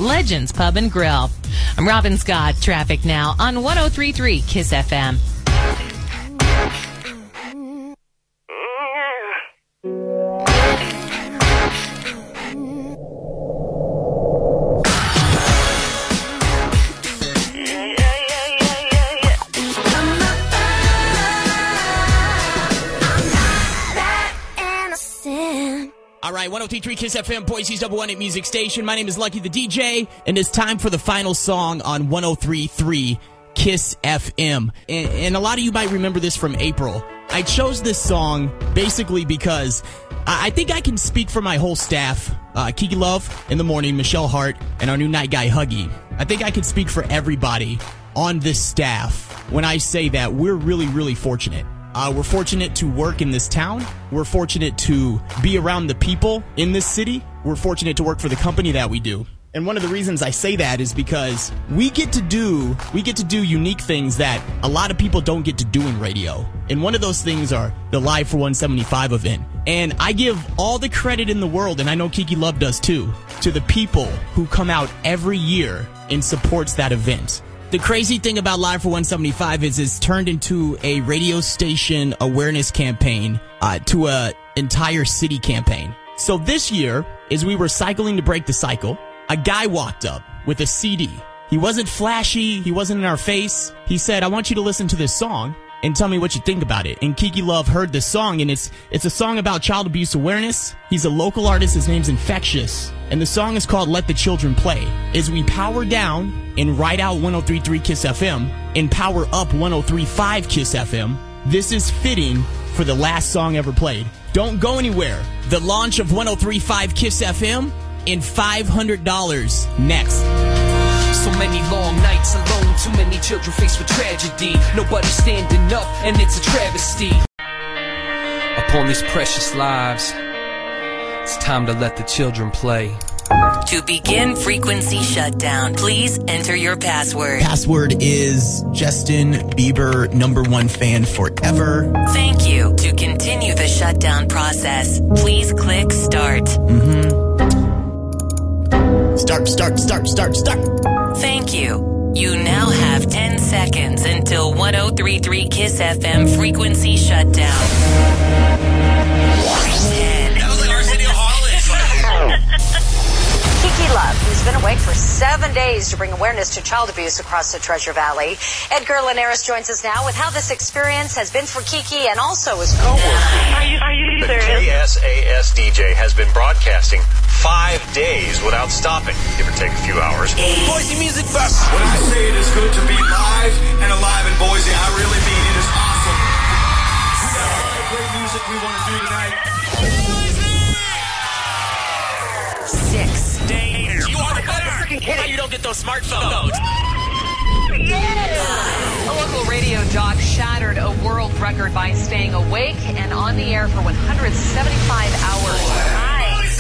Legends Pub and Grill. I'm Robin Scott. Traffic now on 103.3 KISS FM. All right, 103.3 KISS FM, Boise's #1 hit music station. My name is Lucky the DJ, and it's time for the final song on 103.3 KISS FM. And a lot of you might remember this from April. I chose this song basically because I think I can speak for my whole staff. Kiki Love in the morning, Michelle Hart, and our new night guy, Huggy. I think I can speak for everybody on this staff when I say that we're really, really fortunate. We're fortunate to work in this town. We're fortunate to be around the people in this city. We're fortunate to work for the company that we do. And one of the reasons I say that is because we get to do unique things that a lot of people don't get to do in radio. And one of those things are the Live for 175 event. And I give all the credit in the world, and I know Kiki Love does too, to the people who come out every year and supports that event. The crazy thing about Live for 175 is it's turned into a radio station awareness campaign to a entire city campaign. So this year, as we were cycling to break the cycle, a guy walked up with a CD. He wasn't flashy. He wasn't in our face. He said, I want you to listen to this song and tell me what you think about it. And Kiki Love heard this song, and it's a song about child abuse awareness. He's a local artist. His name's Infectious. And the song is called Let the Children Play. As we power down and ride out 103.3 KISS FM and power up 103.5 KISS FM, this is fitting for the last song ever played. Don't go anywhere. The launch of 103.5 KISS FM and $500 next. So many long nights alone, too many children faced with tragedy. Nobody standing up, and it's a travesty. Upon these precious lives, it's time to let the children play. To begin frequency shutdown, please enter your password. Password is Justin Bieber, #1 fan forever. Thank you. To continue the shutdown process, please click start. Start. Thank you. You now have 10 seconds until 103.3 KISS FM frequency shutdown. 10. That was like Arsenio Hall. Kiki Love, who's been awake for 7 days to bring awareness to child abuse across the Treasure Valley. Edgar Linares joins us now with how this experience has been for Kiki and also his co-worker. Are you The serious? KSAS DJ has been broadcasting 5 days without stopping, give or take a few hours. Boise Music Fest. When I say it is good to be live and alive in Boise, I really mean it is awesome. We got a lot of great music we want to do tonight. 6. Danger. You are the better. Now you don't get those smartphones. A local radio jock shattered a world record by staying awake and on the air for 175 hours.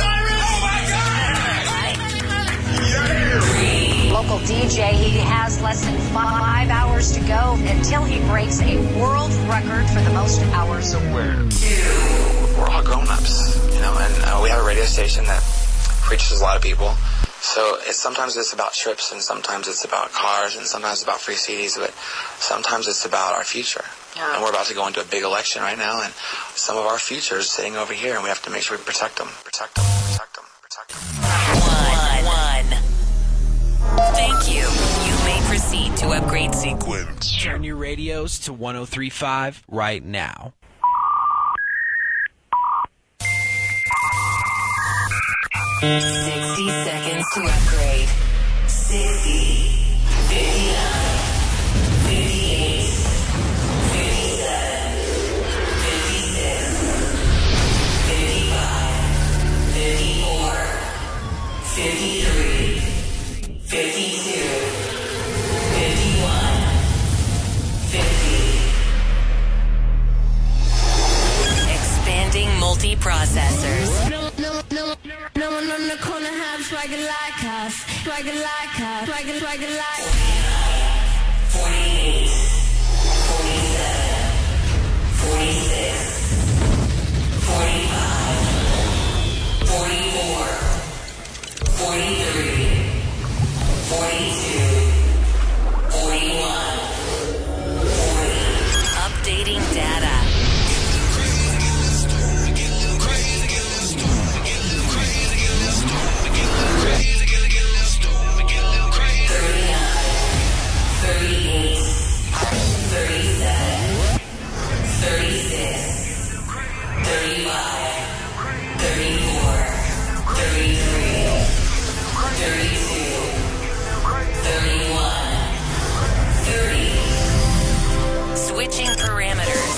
Local DJ, he has less than 5 hours to go until he breaks a world record for the most hours of work. We're all grown-ups, and we have a radio station that reaches a lot of people. So sometimes it's about trips, and sometimes it's about cars, and sometimes it's about free CDs, but sometimes it's about our future. Yeah. And we're about to go into a big election right now, and some of our future is sitting over here, and we have to make sure we protect them. Thank you. You may proceed to upgrade sequence. Turn your radios to 103.5 right now. $60 seconds to upgrade. 60, 59, 58, 57, 56, 55, 54, 53, 52, 51, 50. Expanding multiprocessors. No one on the corner have swagger like us. Swagger like us. Swagger like us. 48, 47, 46, 45, 44, 43, 30. Switching parameters.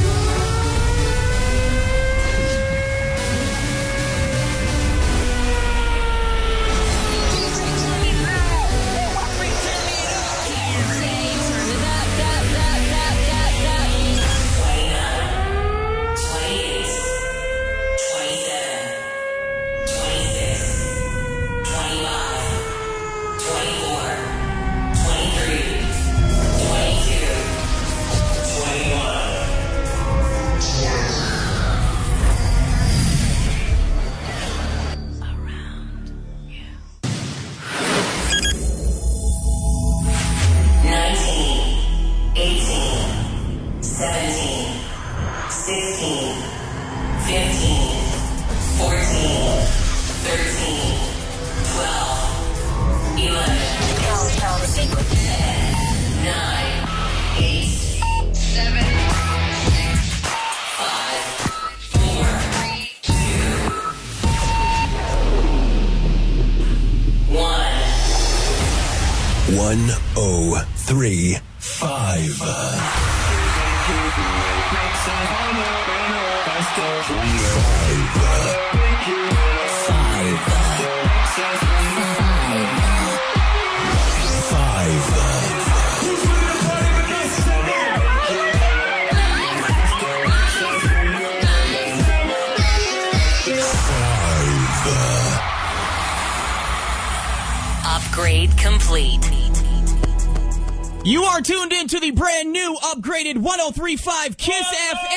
Upgrade complete. You are tuned into the brand new upgraded 103.5 Kiss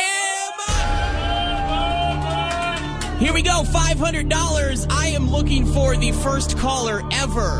FM. Here we go, $500. I am looking for the first caller ever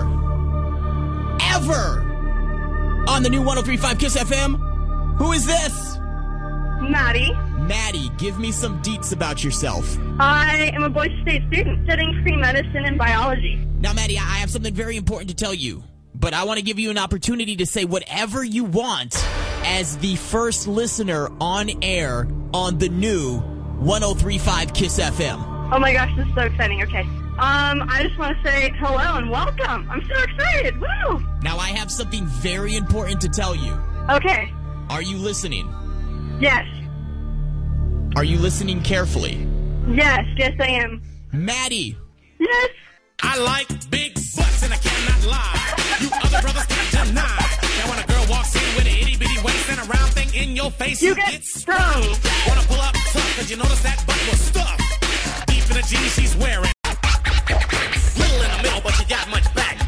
on the new 103.5 Kiss FM. Who is this? Maddie. Maddie, give me some deets about yourself. I am a Boise State student studying pre-medicine and biology. Now, Maddie, I have something very important to tell you, but I want to give you an opportunity to say whatever you want as the first listener on air on the new 103.5 Kiss FM. Oh my gosh, this is so exciting. Okay. I just want to say hello and welcome. I'm so excited. Woo! Now, I have something very important to tell you. Okay. Are you listening? Yes. Are you listening carefully? Yes, I am. Maddie. Yes. I like big butts and I cannot lie. You other brothers can't deny. Now when a girl walks in with an itty bitty waist and a round thing in your face, you get sprung. Wanna pull up tough cause you notice that butt was stuffed. Deep in the jeans she's wearing. Little in the middle but she got much back.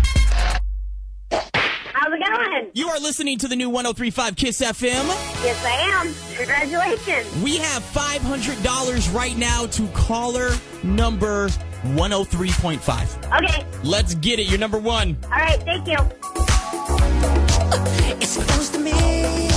How's it going? You are listening to the new 103.5 Kiss FM. Yes, I am. Congratulations. We have $500 right now to caller number 103.5. Okay. Let's get it. You're number one. All right. Thank you. It's close to me.